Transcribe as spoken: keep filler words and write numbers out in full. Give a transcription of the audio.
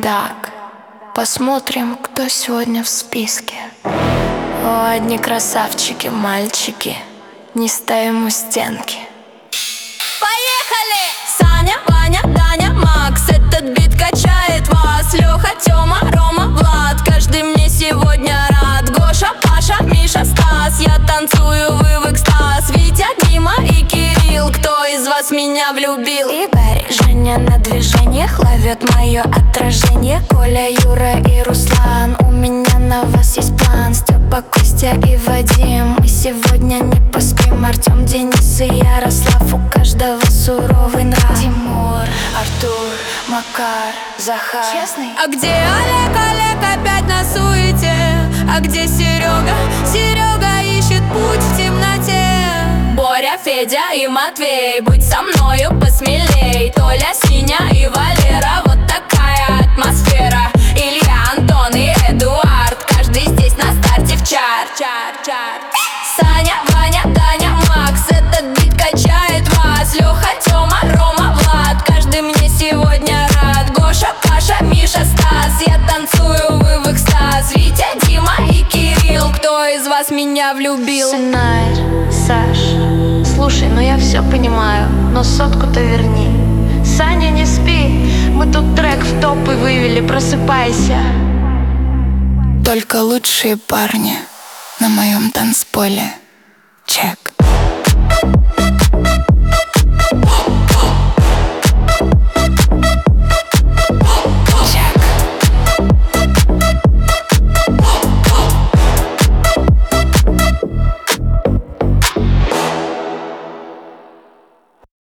Так, посмотрим, кто сегодня в списке. О, одни красавчики, мальчики, не ставим у стенки. Поехали! Саня, Ваня, Даня, Макс, этот бит качает вас. Леха, Тёма, Рома, Влад, каждый мне сегодня рад. Гоша, Паша, Миша, Стас, я танцую, вы в экстаз. Витя, Дима и Кирилл, кто из вас меня влюбил? И Барри, Женя на движениях ловит мое отражение. Коля, Юра и Руслан, у меня на вас есть план. Степа, Костя и Вадим, мы сегодня не поспим. Артем, Денис и Ярослав, у каждого суровый нрав. Тимур, Артур, Макар, Захар. Честный? А где Олег, Олег опять на суете? А где Серега? Серега ищет путь в темноте. Боря, Федя и Матвей, будь со мною посмелей. Толя, Синя и Валера, вот такая атмосфера. Илья, Антон и Эдуард, каждый здесь на старте в чар, чар, чар. Саня, Ваня, Даня, Макс, этот бит качает вас. Леха, Тёма, Рома, Влад, каждый мне сегодня рад. Гоша, Паша, Миша, Стас, я танцую, вы в экстаз. Витя, Дима и Кирилл, кто из вас меня влюбил? Сценарь, Саш, слушай, ну я все понимаю, но сотку-то верни. Саня, не спи, мы тут трек в топы вывели, просыпайся. Только лучшие парни на моем танцполе. Чек.